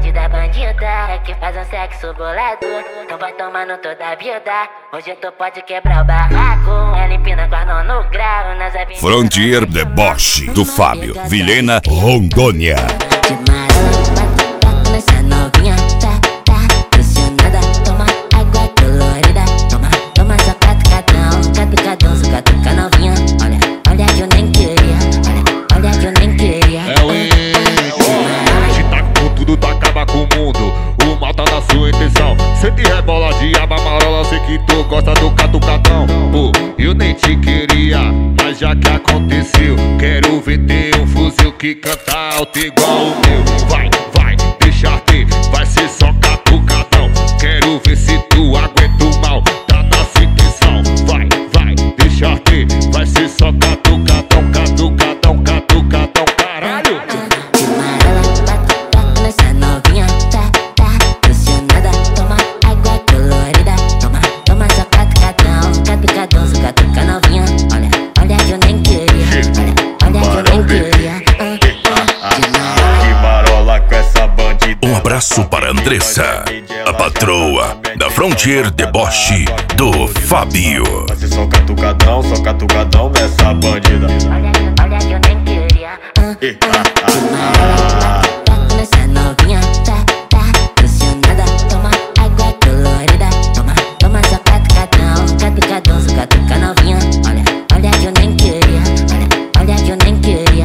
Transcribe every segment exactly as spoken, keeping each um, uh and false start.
bandida, bandida, é que faz um sexo bolador. Então vai tomando toda a vida. Hoje tu pode quebrar o barraco. Ela empina com a mão no grau nas avenidas. Frontier Deboche, do Fábio Vilhena, Rondônia. De marola, bate nessa novinha, tá, tá, pressionada. Toma água colorida, toma, toma só catucadão, catucadão, só catuca novinha. Olha, olha que eu nem queria, olha, olha que eu nem queria. É o Índio, te taca com tudo, tu acaba com o mundo. O mal tá na sua intenção. Sente rebola de aba marola, sei que tu gosta do catucadão. Pô, eu nem te queria, mas já que aconteceu, quero ver ter um fuzil que canta alto igual o meu. Vai, vai, deixa ter, vai ser só catucadão. Quero ver se tu aguenta o mal, tá na sua intenção. Vai, vai, deixa ter, vai ser só catucadão, catucadão, catucadão, caralho. De marola, bate, bate nessa novinha, tá, tá, pressionada. Toma água colorida, toma, toma só catucadão, catucadão, só catuca novinha. Olha, olha que eu nem queria, olha, olha que eu nem queria. Que marola com essa bandida. Um abraço para Andressa, a patroa da Frontier Deboche do Fábio. Vai ser só catucadão, só catucadão nessa bandida. Olha, olha que eu nem queria. Eh, ah, De marola, bate nessa novinha, tá, tá, pressionada. Toma água colorida, toma, toma só catucadão, catucadão, só catuca novinha. Olha, olha que eu nem queria, olha, olha que eu nem queria.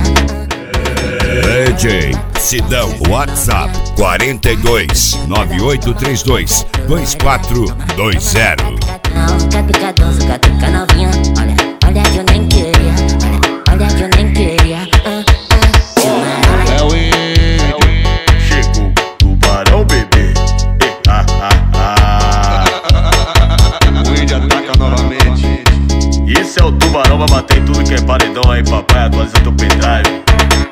D J Sidão, WhatsApp quarenta e dois, nove oito três dois, dois quatro dois zero. Catucadão, catucadão, só catuca novinha. Olha, olha que eu nem queria, olha, olha que eu nem queria. De marola, é o Índio, chegou tubarão, bebê. Eh, ah, ah, ah. O Índio ataca novamente. Isso é o tubarão, vai bater em tudo que é paredão aí, papai. Atualiza teu pendrive.